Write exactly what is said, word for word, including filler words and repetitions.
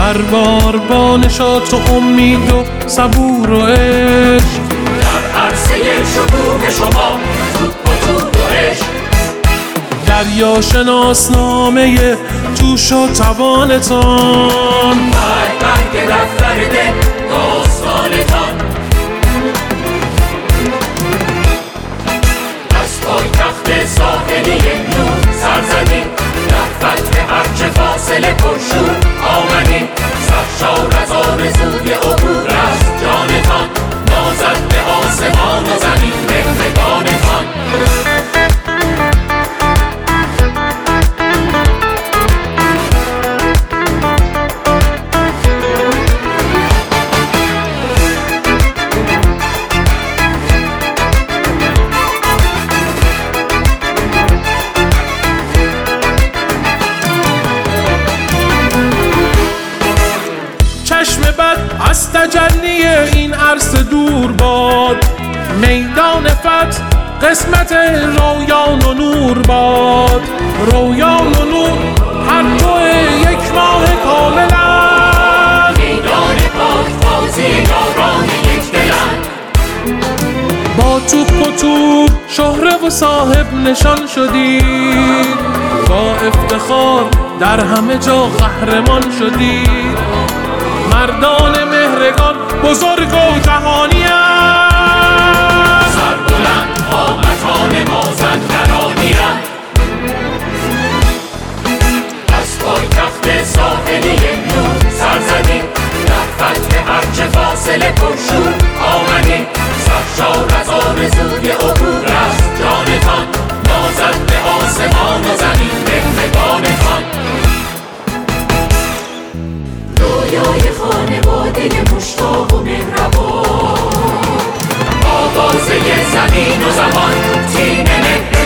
هر بار با نشاط و امید و صبور و عشق در عرصه شکوه شما توپ و تور و عشق دریا شناسنامه توش و توانتان برگ برگ دفتر دل داستانتان از پایتخت ساحلی نور سر زدیم در فتح هرچه فاصله پرشور آمدیم سرشار از آرزوی عبور از جانتان نازد به آسمان و زمین مهربانتان چشم بد از تجلی این عرص دور باد میدان فتح قسمت رویان و نور باد رویان و نور هر دو یک ماه کاملا میدان پاک بازی یاران یک دلند با توپ و تور شهره و صاحب نشان شدید با افتخار در همه جا قهرمان شدید مردان مهرگان بزرگ و جهانی است سربلند قامتان مازندرانی اند از پایتخت ساحلی نور سر زدیم در فتح هرچه فاصله پرشور آمدیم سرشار از آرزوی عبور از جانتان نازد به آسمان و زمین مهربانتان رویای خانواده مشتاق و مهربان آوازه زمین و زمان تیم مهربان